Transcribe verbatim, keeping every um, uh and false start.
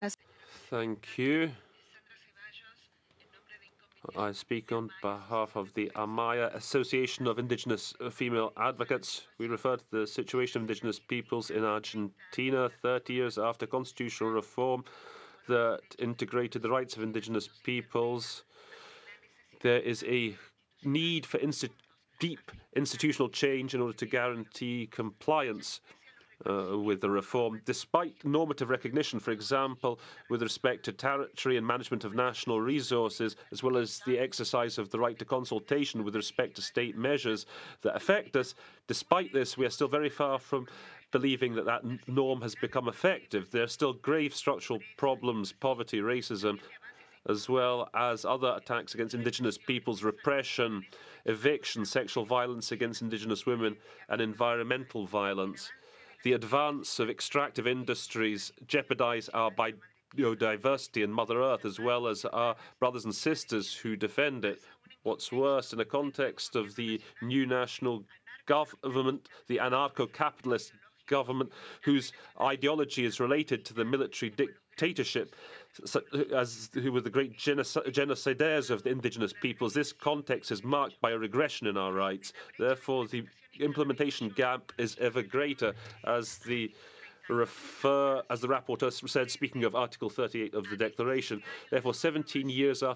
Thank you. I speak on behalf of the Amaya Association of Indigenous Female Advocates. We refer to the situation of indigenous peoples in Argentina thirty years after constitutional reform that integrated the rights of indigenous peoples. There is a need for insti deep institutional change in order to guarantee compliance uh, with the reform, despite normative recognition, for example, with respect to territory and management of national resources, as well as the exercise of the right to consultation with respect to state measures that affect us. Despite this, we are still very far from believing that that norm has become effective. There are still grave structural problems, poverty, racism, as well as other attacks against indigenous peoples, repression, eviction, sexual violence against indigenous women, and environmental violence. The advance of extractive industries jeopardize our biodiversity and Mother Earth, as well as our brothers and sisters who defend it. What's worse, in the context of the new national government, the anarcho-capitalist government, whose ideology is related to the military dictatorship, as who were the great genocidaires of the indigenous peoples. This context is marked by a regression in our rights. Therefore, the implementation gap is ever greater, as the refer as the rapporteur said, speaking of Article thirty-eight of the Declaration. Therefore, seventeen years after